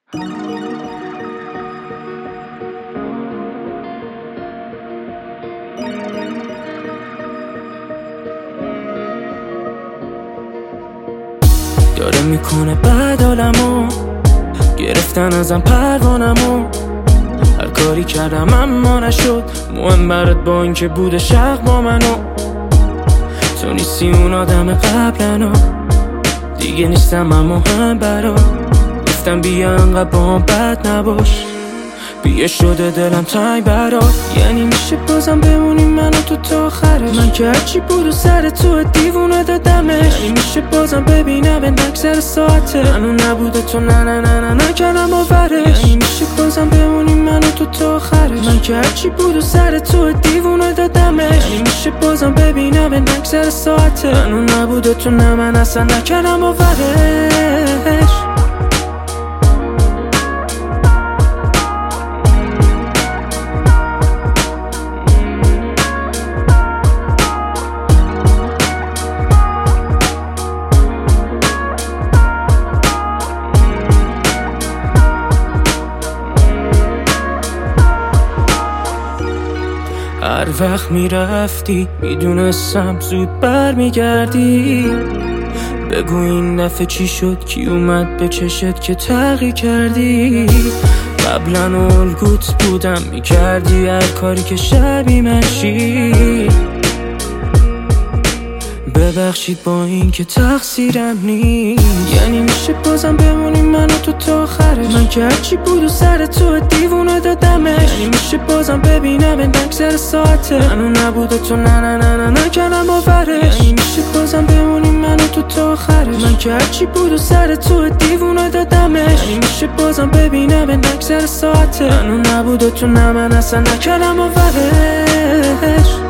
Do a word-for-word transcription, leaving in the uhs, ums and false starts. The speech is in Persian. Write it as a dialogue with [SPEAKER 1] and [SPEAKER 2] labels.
[SPEAKER 1] داره میکنه بعد عالمو، گرفتن ازم پروانمو. هر کاری کردم اما نشد، مهم برات با اینکه بوده شق با منو. تو نیستی اون آدم قبلنو، دیگه نیستم اما هم برا. گفتم بیا انقدر با هم بد نباش، بیه شده دلم تنگ برات. یعنی میشه بازم بمونی من و تو تا آخرش؟ من که هرچی بود و سر تو دیوونه دادمش. یعنی میشه بازم ببینم به نگذر ساعته منو نبوده تو نه نه نه نه نکردم باورش. یعنی میشه بازم بمونی من و تو تا آخرش؟ من که هرچی بود و سر تو دیوونه دادمش. یعنی میشه بازم ببینم به نگذر ساعته منو نبوده تو نه من اصلا نکردم باورش. هر وقت میرفتی میدونستم زود بر میگردی. بگو این دفعه چی شد، کی اومد به چشت که تغییر کردی؟ قبلا الگوت بودم میکردی هر کاری که شبیه منشی. ببخشید با این که تقصیرم نیست. یعنی میشه بازم بمونی من و تو تا آخرش؟ من که هرچی بود و سر تو دیوونه دادمش. یعنی میشه بازم ببینم به نگذر ساعته منو نبوده تو نه نه نه نه نکردم باورش. یعنی میشه بازم بمونی من و تو تا آخرش؟ من که هرچی بود و سر تو دیوونه دادمش. یعنی میشه بازم ببینم به نگذر ساعته منو نبوده تو نه من اصلا نکردم باورش.